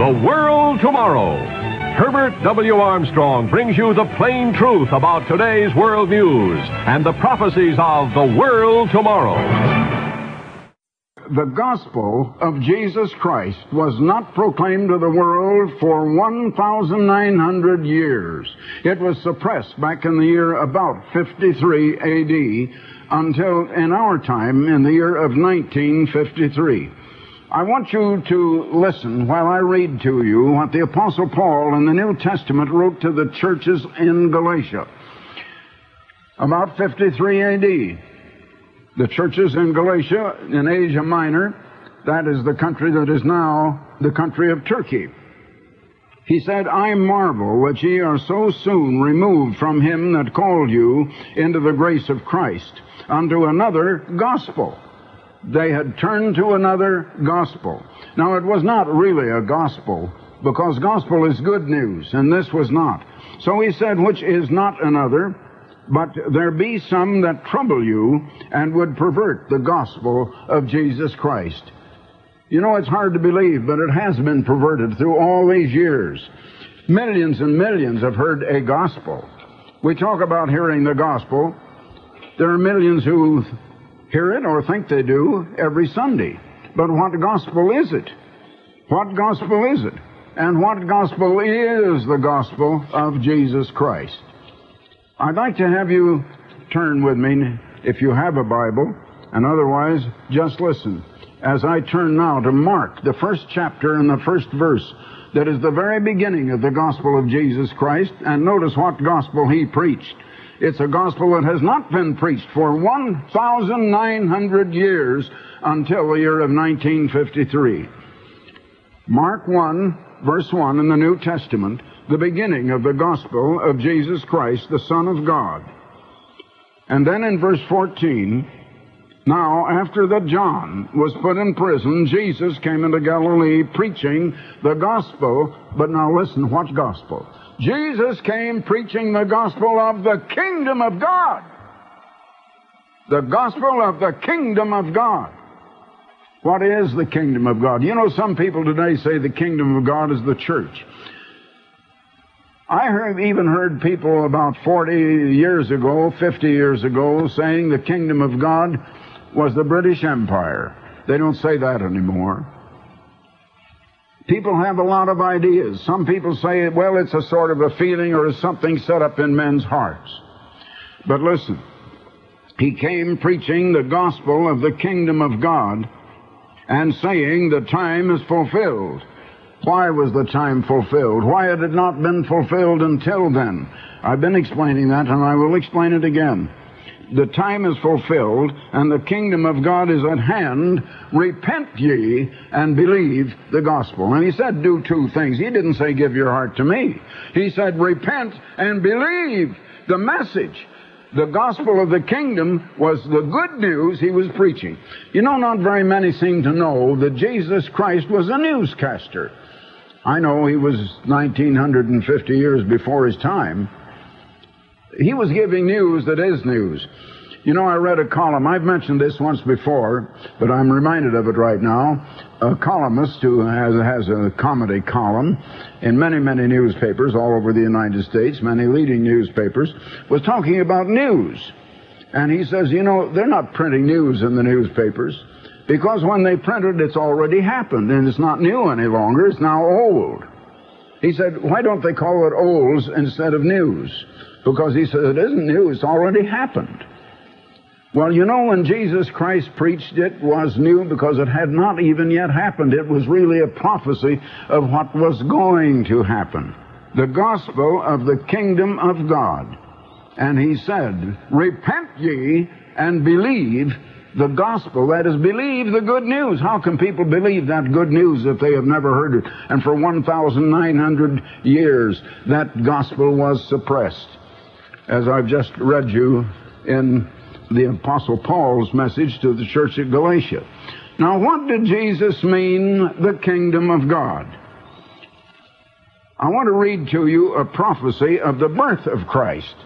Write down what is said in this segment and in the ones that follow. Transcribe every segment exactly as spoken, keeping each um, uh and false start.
The World Tomorrow. Herbert W. Armstrong brings you the plain truth about today's world news and the prophecies of the world tomorrow. The gospel of Jesus Christ was not proclaimed to the world for one thousand nine hundred years. It was suppressed back in the year about fifty-three A D until in our time in the year of nineteen fifty-three. I want you to listen while I read to you what the Apostle Paul in the New Testament wrote to the churches in Galatia. About fifty-three A D, the churches in Galatia, in Asia Minor, that is the country that is now the country of Turkey. He said, I marvel that ye are so soon removed from him that called you into the grace of Christ, unto another gospel. They had turned to another gospel. Now, it was not really a gospel, because gospel is good news, and this was not. So he said, which is not another, but there be some that trouble you and would pervert the gospel of Jesus Christ. You know, it's hard to believe, but it has been perverted through all these years. Millions and millions have heard a gospel. We talk about hearing the gospel. There are millions who hear it or think they do every Sunday. But what gospel is it? What gospel is it? And what gospel is the gospel of Jesus Christ? I'd like to have you turn with me, if you have a Bible, and otherwise, just listen, as I turn now to Mark, the first chapter and the first verse, that is the very beginning of the gospel of Jesus Christ, and notice what gospel he preached. It's a gospel that has not been preached for one thousand nine hundred years until the year of nineteen fifty-three. Mark one, verse one in the New Testament, the beginning of the gospel of Jesus Christ, the Son of God. And then in verse fourteen, now after that John was put in prison, Jesus came into Galilee preaching the gospel. But now listen, what gospel? Jesus came preaching the gospel of the kingdom of God. The gospel of the kingdom of God. What is the kingdom of God? You know, some people today say the kingdom of God is the church. I heard, even heard people about forty years ago, fifty years ago, saying the kingdom of God was the British Empire. They don't say that anymore. People have a lot of ideas. Some people say, well, it's a sort of a feeling or something set up in men's hearts. But listen, he came preaching the gospel of the kingdom of God and saying the time is fulfilled. Why was the time fulfilled? Why had it not been fulfilled until then? I've been explaining that, and I will explain it again. The time is fulfilled, and the kingdom of God is at hand. Repent ye and believe the gospel. And he said, do two things. He didn't say, give your heart to me. He said, repent and believe the message. The gospel of the kingdom was the good news he was preaching. You know, not very many seem to know that Jesus Christ was a newscaster. I know he was nineteen fifty years before his time. He was giving news that is news. You know, I read a column. I've mentioned this once before, but I'm reminded of it right now. A columnist who has, has a comedy column in many, many newspapers all over the United States, many leading newspapers, was talking about news. And he says, you know, they're not printing news in the newspapers, because when they print it, it's already happened, and it's not new any longer. It's now old. He said, why don't they call it olds instead of news? Because he said, it isn't new, it's already happened. Well, you know, when Jesus Christ preached, it was new because it had not even yet happened. It was really a prophecy of what was going to happen. The gospel of the kingdom of God. And he said, repent ye and believe the gospel. That is, believe the good news. How can people believe that good news if they have never heard it? And for one thousand nine hundred years, that gospel was suppressed. As I've just read you in the Apostle Paul's message to the church at Galatia. Now, what did Jesus mean, the kingdom of God? I want to read to you a prophecy of the birth of Christ.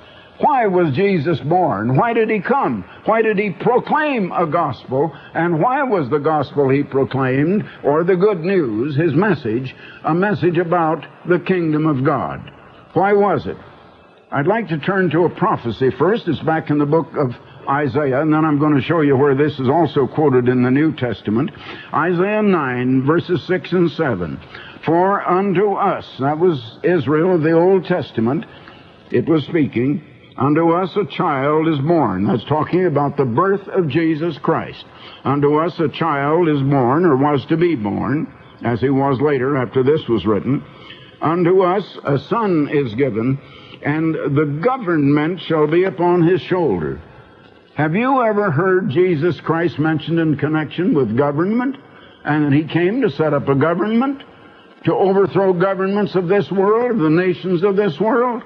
Why was Jesus born? Why did he come? Why did he proclaim a gospel? And why was the gospel he proclaimed, or the good news, his message, a message about the kingdom of God? Why was it? I'd like to turn to a prophecy first. It's back in the book of Isaiah, and then I'm going to show you where this is also quoted in the New Testament. Isaiah nine, verses six and seven. For unto us, that was Israel of the Old Testament, it was speaking, unto us a child is born. That's talking about the birth of Jesus Christ. Unto us a child is born, or was to be born, as he was later after this was written. Unto us a son is given, and the government shall be upon his shoulder. Have you ever heard Jesus Christ mentioned in connection with government? And that he came to set up a government, to overthrow governments of this world, the nations of this world?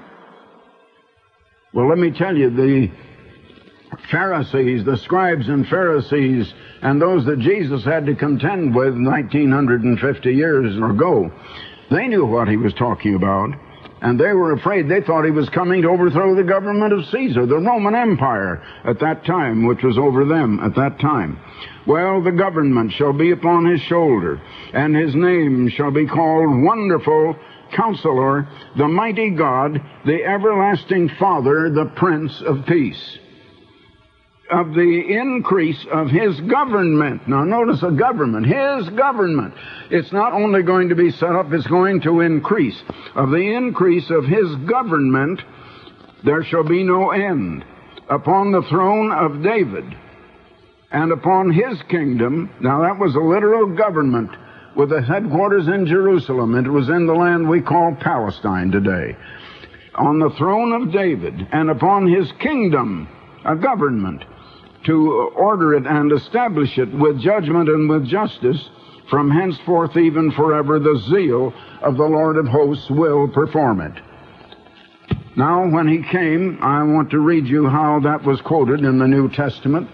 Well, let me tell you, the Pharisees, the scribes and Pharisees, and those that Jesus had to contend with nineteen fifty years ago, they knew what he was talking about. And they were afraid. They thought he was coming to overthrow the government of Caesar, the Roman Empire at that time, which was over them at that time. Well, the government shall be upon his shoulder, and his name shall be called Wonderful Counselor, the Mighty God, the Everlasting Father, the Prince of Peace. Of the increase of his government. Now notice a government, his government. It's not only going to be set up, it's going to increase. Of the increase of his government, there shall be no end. Upon the throne of David, and upon his kingdom. Now that was a literal government with the headquarters in Jerusalem. It was in the land we call Palestine today. On the throne of David, and upon his kingdom, a government, to order it and establish it with judgment and with justice, from henceforth even forever the zeal of the Lord of hosts will perform it. Now, when he came, I want to read you how that was quoted in the New Testament.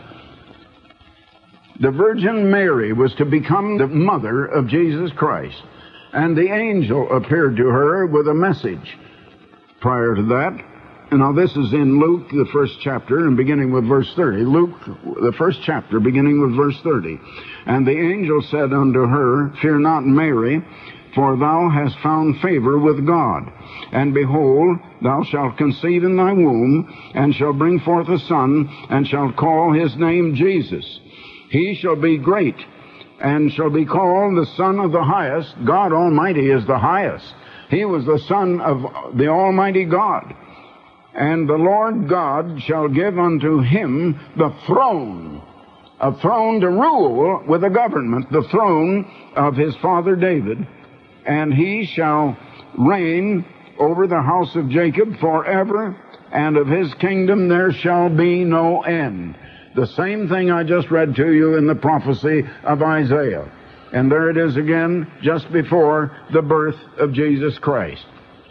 The Virgin Mary was to become the mother of Jesus Christ, and the angel appeared to her with a message. Prior to that, now this is in Luke, the first chapter, and beginning with verse thirty. Luke, the first chapter, beginning with verse thirty. And the angel said unto her, Fear not, Mary, for thou hast found favor with God. And behold, thou shalt conceive in thy womb, and shalt bring forth a son, and shalt call his name Jesus. He shall be great, and shall be called the Son of the Highest. God Almighty is the highest. He was the Son of the Almighty God. And the Lord God shall give unto him the throne, a throne to rule with a government, the throne of his father David. And he shall reign over the house of Jacob forever, and of his kingdom there shall be no end. The same thing I just read to you in the prophecy of Isaiah. And there it is again, just before the birth of Jesus Christ.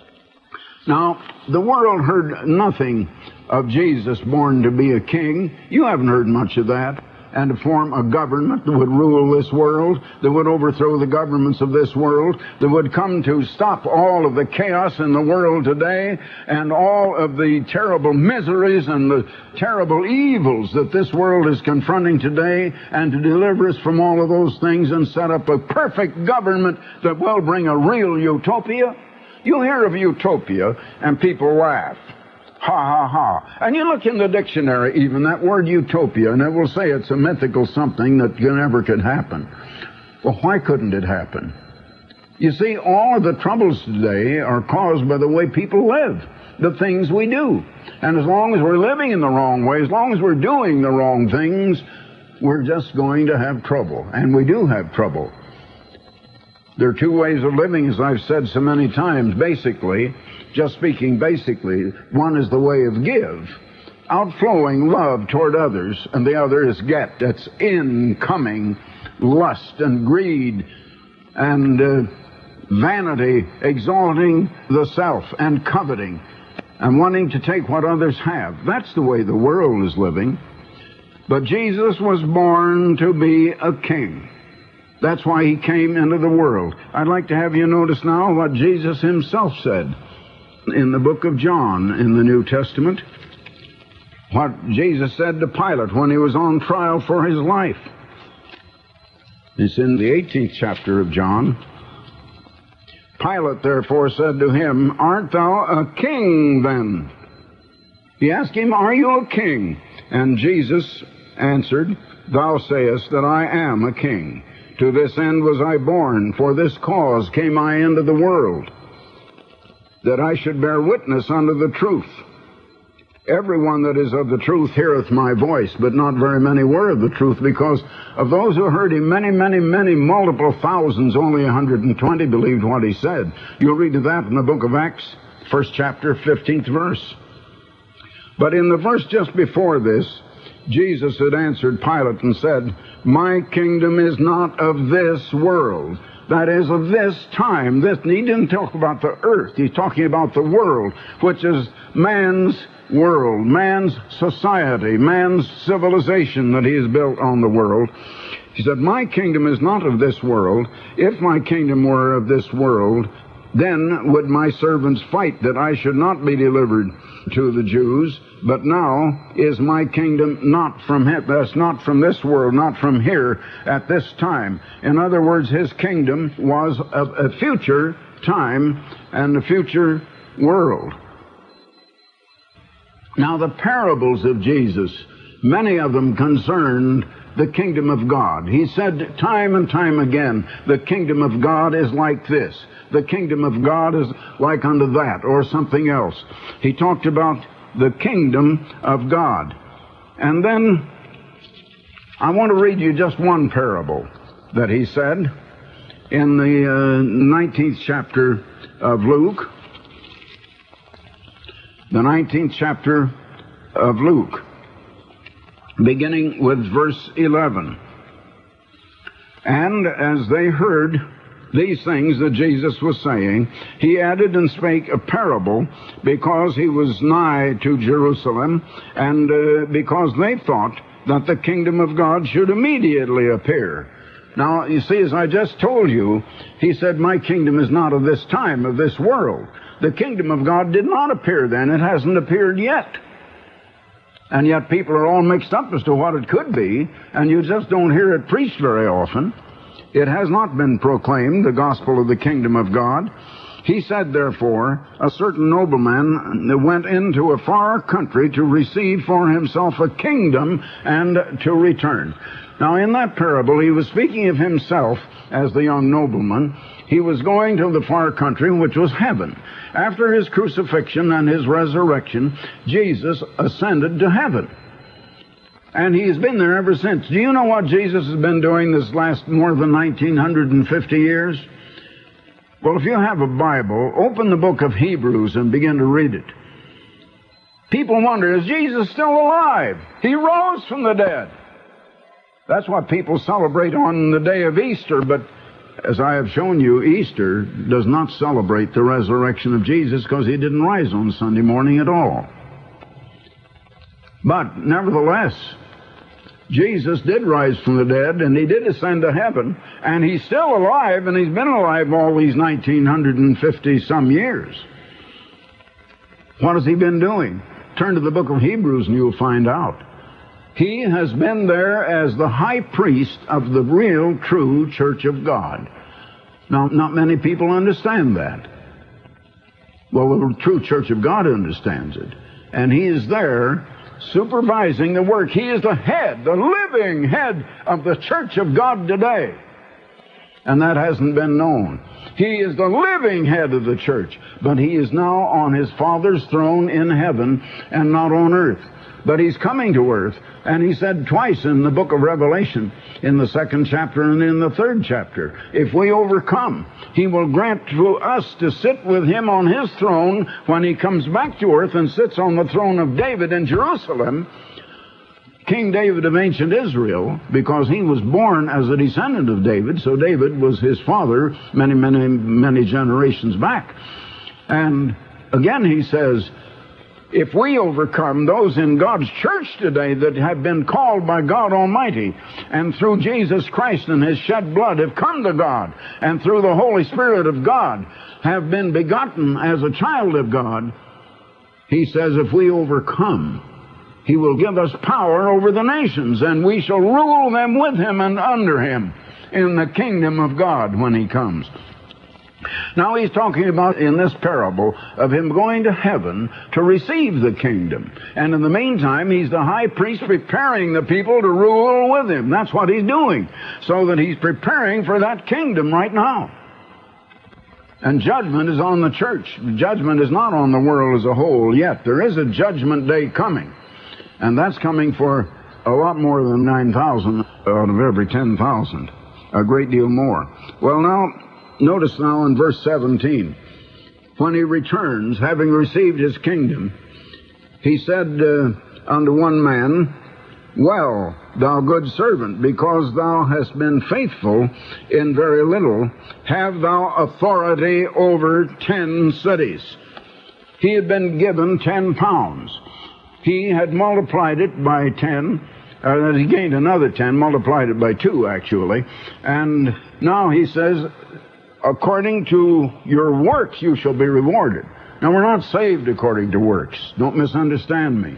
Now, the world heard nothing of Jesus born to be a king. You haven't heard much of that. And to form a government that would rule this world, that would overthrow the governments of this world, that would come to stop all of the chaos in the world today, and all of the terrible miseries and the terrible evils that this world is confronting today, and to deliver us from all of those things and set up a perfect government that will bring a real utopia. You hear of utopia, and people laugh. Ha, ha, ha. And you look in the dictionary, even, that word utopia, and it will say it's a mythical something that never could happen. Well, why couldn't it happen? You see, all of the troubles today are caused by the way people live, the things we do. And as long as we're living in the wrong way, as long as we're doing the wrong things, we're just going to have trouble. And we do have trouble. There are two ways of living, as I've said so many times, basically. Just speaking basically, one is the way of give, outflowing love toward others, and the other is get. That's incoming lust and greed and uh, vanity, exalting the self and coveting and wanting to take what others have. That's the way the world is living. But Jesus was born to be a king. That's why he came into the world. I'd like to have you notice now what Jesus himself said in the book of John in the New Testament. what Jesus said to Pilate when he was on trial for his life. It's in the eighteenth chapter of John. Pilate therefore said to him, Art thou a king then? He asked him, Are you a king? And Jesus answered, Thou sayest that I am a king. To this end was I born, for this cause came I into the world, that I should bear witness unto the truth. Everyone that is of the truth heareth my voice, but not very many were of the truth, because of those who heard him, many, many, many, multiple thousands, only one hundred twenty believed what he said. You'll read of that in the book of Acts, first chapter, fifteenth verse. But in the verse just before this, Jesus had answered Pilate and said, My kingdom is not of this world. That is, of this time. This, he didn't talk about the earth. He's talking about the world, which is man's world, man's society, man's civilization that he has built on the world. He said, My kingdom is not of this world. If my kingdom were of this world, then would my servants fight that I should not be delivered to the Jews. But now is my kingdom not from him. That's not from this world, not from here at this time. In other words, his kingdom was a, a future time and a future world. Now, the parables of Jesus, many of them concerned the kingdom of God. He said time and time again, the kingdom of God is like this. The kingdom of God is like unto that, or something else. He talked about the kingdom of God. And then I want to read you just one parable that he said in the uh, nineteenth chapter of Luke. The nineteenth chapter of Luke, beginning with verse eleven. And as they heard these things that Jesus was saying, he added and spake a parable, because he was nigh to Jerusalem, and uh, because they thought that the kingdom of God should immediately appear. Now, you see, as I just told you, he said, My kingdom is not of this time, of this world. The kingdom of God did not appear then. It hasn't appeared yet. And yet people are all mixed up as to what it could be, and you just don't hear it preached very often. It has not been proclaimed, the gospel of the kingdom of God. He said, therefore, a certain nobleman went into a far country to receive for himself a kingdom and to return. Now, in that parable, he was speaking of himself as the young nobleman. He was going to the far country, which was heaven. After his crucifixion and his resurrection, Jesus ascended to heaven. And he's been there ever since. Do you know what Jesus has been doing this last more than nineteen fifty years? Well, if you have a Bible, open the book of Hebrews and begin to read it. People wonder, is Jesus still alive? He rose from the dead. That's what people celebrate on the day of Easter, but as I have shown you, Easter does not celebrate the resurrection of Jesus, because he didn't rise on Sunday morning at all. But nevertheless, Jesus did rise from the dead, and he did ascend to heaven, and he's still alive, and he's been alive all these nineteen fifty some years. What has he been doing? Turn to the book of Hebrews and you'll find out. He has been there as the high priest of the real, true church of God. Now, not many people understand that. Well, the true church of God understands it. And he is there supervising the work. He is the head, the living head of the church of God today. And that hasn't been known. He is the living head of the church, but he is now on his Father's throne in heaven and not on earth. But he's coming to earth, and he said twice in the book of Revelation, in the second chapter and in the third chapter, if we overcome, he will grant to us to sit with him on his throne when he comes back to earth and sits on the throne of David in Jerusalem, King David of ancient Israel, because he was born as a descendant of David, so David was his father many, many, many generations back. And again he says, if we overcome, those in God's church today that have been called by God Almighty, and through Jesus Christ and his shed blood have come to God, and through the Holy Spirit of God have been begotten as a child of God, he says if we overcome, He will give us power over the nations, and we shall rule them with him and under him in the kingdom of God when he comes. Now he's talking about, in this parable, of him going to heaven to receive the kingdom. And in the meantime, he's the high priest preparing the people to rule with him. That's what he's doing, so that he's preparing for that kingdom right now. And judgment is on the church. Judgment is not on the world as a whole yet. There is a judgment day coming. And that's coming for a lot more than nine thousand out of every ten thousand. A great deal more. Well, now, notice now in verse seventeen. When he returns, having received his kingdom, he said uh, unto one man, Well, thou good servant, because thou hast been faithful in very little, have thou authority over ten cities. He had been given ten pounds. He had multiplied it by ten. Uh, he gained another ten, multiplied it by two, actually. And now he says, according to your works you shall be rewarded. Now, we're not saved according to works. Don't misunderstand me.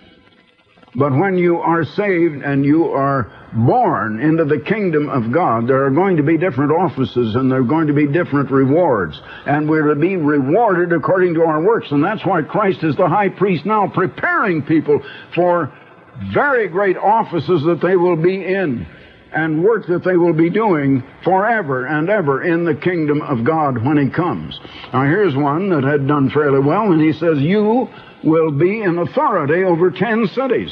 But when you are saved and you are born into the kingdom of God, there are going to be different offices and there are going to be different rewards. And we're to be rewarded according to our works. And that's why Christ is the high priest now, preparing people for very great offices that they will be in and work that they will be doing forever and ever in the kingdom of God when he comes. Now, here's one that had done fairly well, and he says, you will be in authority over ten cities.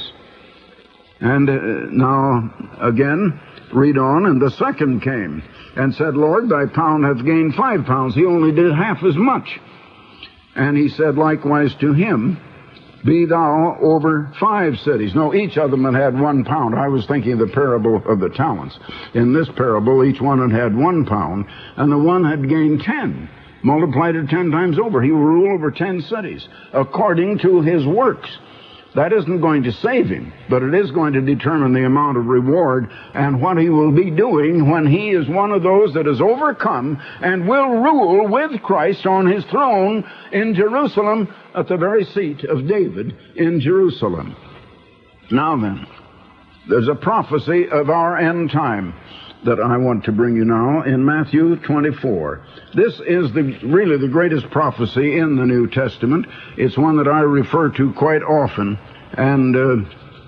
And uh, now, again, read on, and the second came and said, Lord, thy pound hath gained five pounds. He only did half as much. And he said likewise to him, be thou over five cities. No, each of them had had one pound. I was thinking of the parable of the talents. In this parable, each one had had one pound, and the one had gained ten. Multiplied it ten times over. He will rule over ten cities, according to his works. That isn't going to save him, but it is going to determine the amount of reward and what he will be doing when he is one of those that has overcome and will rule with Christ on his throne in Jerusalem, at the very seat of David in Jerusalem. Now then, there's a prophecy of our end time that I want to bring you now in Matthew twenty-four. This is the, really the greatest prophecy in the New Testament. It's one that I refer to quite often, and uh,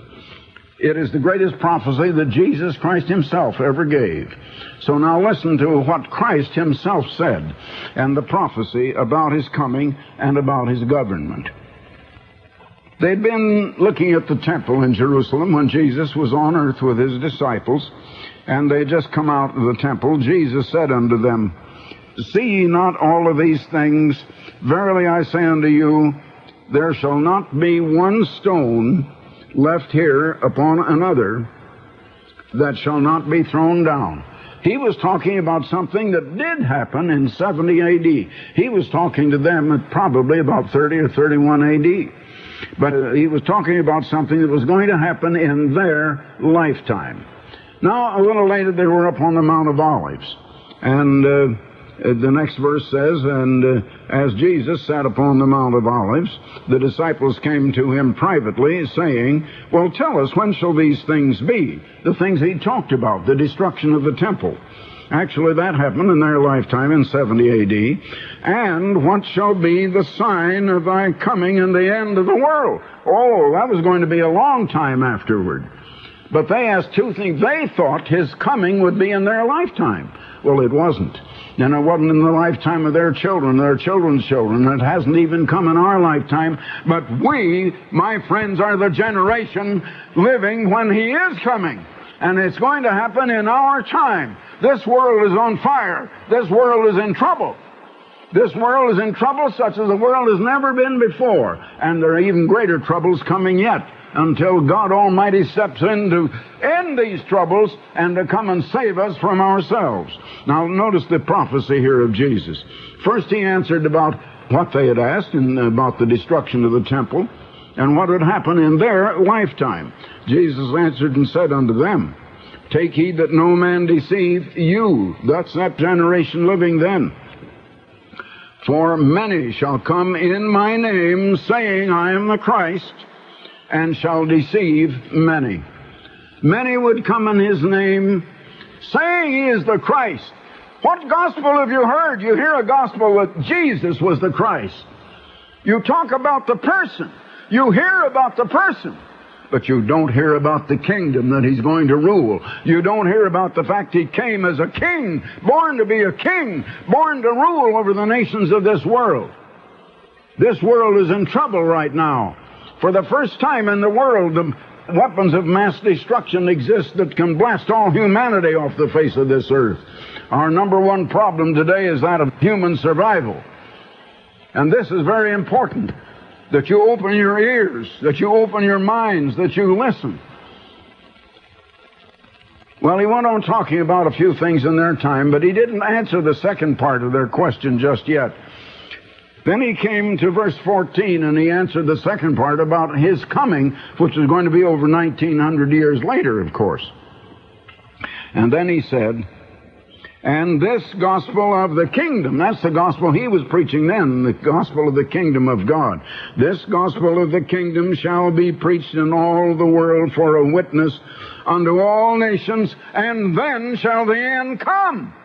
it is the greatest prophecy that Jesus Christ himself ever gave. So now listen to what Christ himself said, and the prophecy about his coming and about his government. They'd been looking at the temple in Jerusalem when Jesus was on earth with his disciples, and they just come out of the temple. Jesus said unto them, see ye not all of these things? Verily I say unto you, there shall not be one stone left here upon another that shall not be thrown down. He was talking about something that did happen in seventy A D. He was talking to them at probably about thirty or thirty-one A D. But uh, he was talking about something that was going to happen in their lifetime. Now, a little later, they were up on the Mount of Olives. And uh, the next verse says, and uh, as Jesus sat upon the Mount of Olives, the disciples came to him privately, saying, well, tell us, when shall these things be? The things he talked about, the destruction of the temple. Actually, that happened in their lifetime in seventy A D. And what shall be the sign of thy coming and the end of the world? Oh, that was going to be a long time afterward. But they asked two things. They thought his coming would be in their lifetime. Well, it wasn't. And it wasn't in the lifetime of their children, their children's children. It hasn't even come in our lifetime. But we, my friends, are the generation living when he is coming. And it's going to happen in our time. This world is on fire. This world is in trouble. This world is in trouble such as the world has never been before. And there are even greater troubles coming yet, until God Almighty steps in to end these troubles and to come and save us from ourselves. Now, notice the prophecy here of Jesus. First, he answered about what they had asked and about the destruction of the temple and what would happen in their lifetime. Jesus answered and said unto them, take heed that no man deceive you. That's that generation living then. For many shall come in my name, saying, I am the Christ, and shall deceive many. Many would come in his name, saying he is the Christ. What gospel have you heard? You hear a gospel that Jesus was the Christ. You talk about the person. You hear about the person. But you don't hear about the kingdom that he's going to rule. You don't hear about the fact he came as a king, born to be a king, born to rule over the nations of this world. This world is in trouble right now. For the first time in the world, the weapons of mass destruction exist that can blast all humanity off the face of this earth. Our number one problem today is that of human survival. And this is very important, that you open your ears, that you open your minds, that you listen. Well, he went on talking about a few things in their time, but he didn't answer the second part of their question just yet. Then he came to verse fourteen, and he answered the second part about his coming, which is going to be over nineteen hundred years later, of course. And then he said, and this gospel of the kingdom, that's the gospel he was preaching then, the gospel of the kingdom of God. This gospel of the kingdom shall be preached in all the world for a witness unto all nations, and then shall the end come.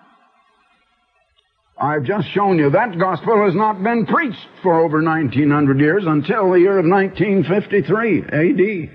I've just shown you that gospel has not been preached for over nineteen hundred years until the year of nineteen fifty-three A D.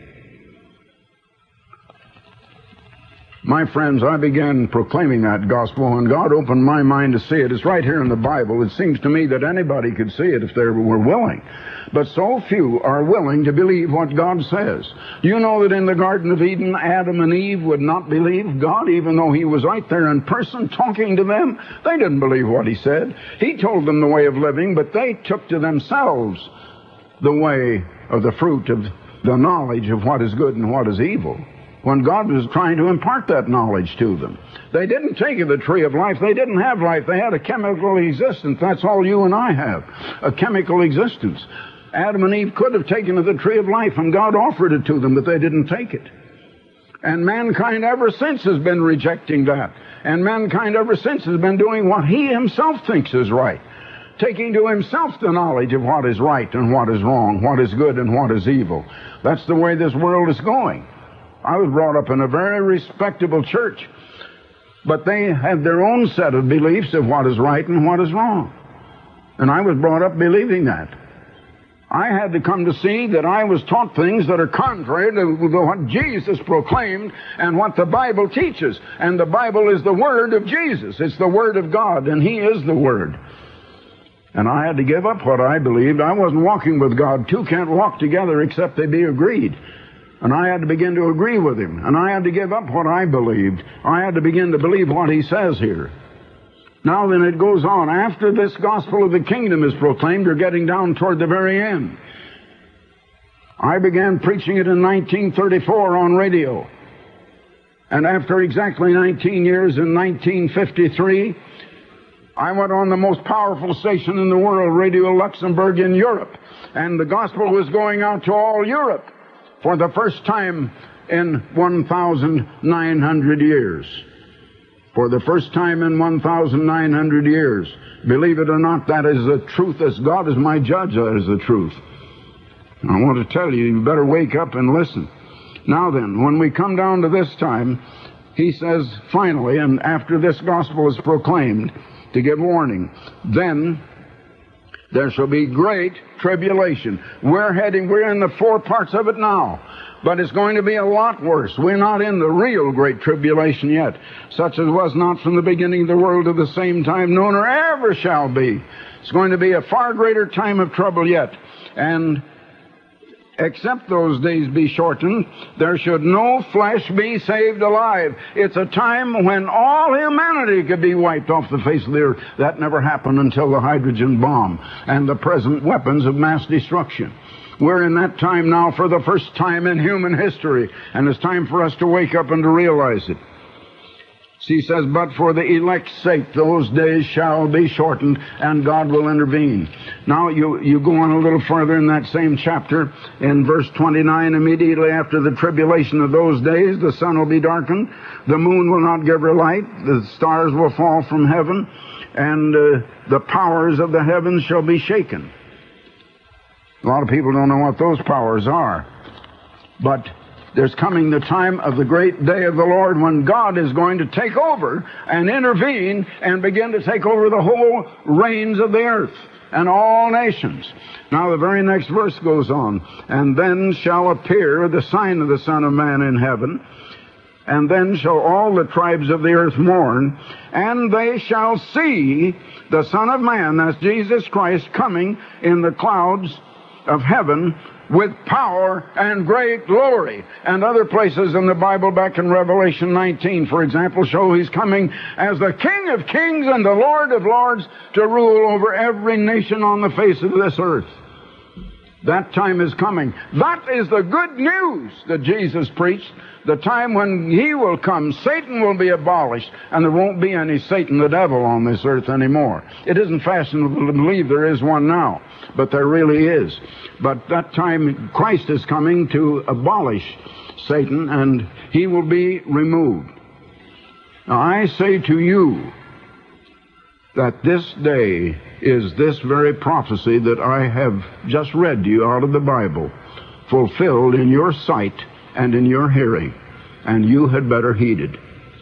My friends, I began proclaiming that gospel, and God opened my mind to see it. It's right here in the Bible. It seems to me that anybody could see it if they were willing. But so few are willing to believe what God says. You know that in the Garden of Eden, Adam and Eve would not believe God, even though he was right there in person talking to them. They didn't believe what he said. He told them the way of living, but they took to themselves the way of the fruit of the knowledge of what is good and what is evil, when God was trying to impart that knowledge to them. They didn't take of the tree of life. They didn't have life. They had a chemical existence. That's all you and I have, a chemical existence. Adam and Eve could have taken of the tree of life, and God offered it to them, but they didn't take it. And mankind ever since has been rejecting that. And mankind ever since has been doing what he himself thinks is right, taking to himself the knowledge of what is right and what is wrong, what is good and what is evil. That's the way this world is going. I was brought up in a very respectable church, but they have their own set of beliefs of what is right and what is wrong. And I was brought up believing that. I had to come to see that I was taught things that are contrary to what Jesus proclaimed and what the Bible teaches. And the Bible is the Word of Jesus. It's the Word of God, and He is the Word. And I had to give up what I believed. I wasn't walking with God. Two can't walk together except they be agreed. And I had to begin to agree with him. And I had to give up what I believed. I had to begin to believe what he says here. Now then, it goes on. After this gospel of the kingdom is proclaimed, you're getting down toward the very end. I began preaching it in nineteen thirty-four on radio. And after exactly nineteen years, in nineteen fifty-three, I went on the most powerful station in the world, Radio Luxembourg in Europe. And the gospel was going out to all Europe for the first time in one thousand nine hundred years. For the first time in one thousand nine hundred years. Believe it or not, that is the truth. As God is my judge, that is the truth. I want to tell you, you better wake up and listen. Now then, when we come down to this time, he says, finally, and after this gospel is proclaimed, to give warning, then there shall be great tribulation. We're heading, we're in the four parts of it now, but it's going to be a lot worse. We're not in the real great tribulation yet, such as was not from the beginning of the world to the same time, nor nor ever shall be. It's going to be a far greater time of trouble yet. And except those days be shortened, there should no flesh be saved alive. It's a time when all humanity could be wiped off the face of the earth. That never happened until the hydrogen bomb and the present weapons of mass destruction. We're in that time now for the first time in human history, and it's time for us to wake up and to realize it. He says, but for the elect's sake, those days shall be shortened, and God will intervene. Now, you, you go on a little further in that same chapter, in verse twenty-nine, immediately after the tribulation of those days, the sun will be darkened, the moon will not give her light, the stars will fall from heaven, and uh, the powers of the heavens shall be shaken. A lot of people don't know what those powers are. But there's coming the time of the great day of the Lord when God is going to take over and intervene and begin to take over the whole reigns of the earth and all nations. Now the very next verse goes on, and then shall appear the sign of the Son of Man in heaven, and then shall all the tribes of the earth mourn, and they shall see the Son of Man, that's Jesus Christ, coming in the clouds of heaven with power and great glory. And other places in the Bible, back in Revelation nineteen, for example, show he's coming as the King of kings and the Lord of lords to rule over every nation on the face of this earth. That time is coming. That is the good news that Jesus preached. The time when he will come, Satan will be abolished, and there won't be any Satan the devil on this earth anymore. It isn't fashionable to believe there is one now, but there really is. But that time, Christ is coming to abolish Satan, and he will be removed. Now, I say to you that this day is this very prophecy that I have just read to you out of the Bible, fulfilled in your sight and in your hearing, and you had better heed it.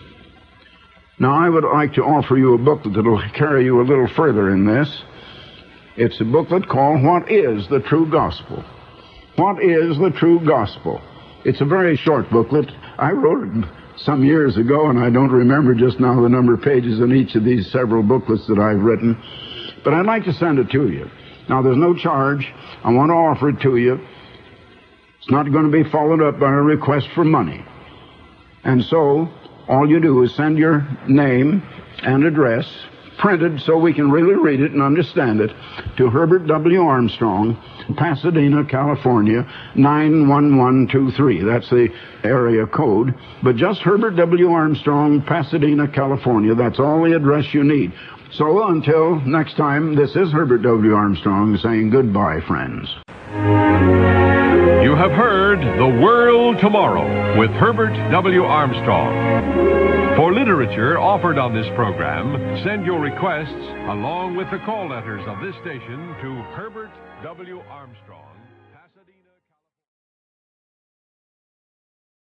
Now, I would like to offer you a booklet that will carry you a little further in this. It's a booklet called What is the True Gospel? What is the True Gospel? It's a very short booklet. I wrote it some years ago, and I don't remember just now the number of pages in each of these several booklets that I've written, but I'd like to send it to you. Now, there's no charge. I want to offer it to you. It's not going to be followed up by a request for money. And so, all you do is send your name and address, printed so we can really read it and understand it, to Herbert W. Armstrong, Pasadena, California, nine one one two three. That's the area code. But just Herbert W. Armstrong, Pasadena, California. That's all the address you need. So until next time, this is Herbert W. Armstrong saying goodbye, friends. You have heard The World Tomorrow with Herbert W. Armstrong. For literature offered on this program, send your requests along with the call letters of this station to Herbert W. Armstrong.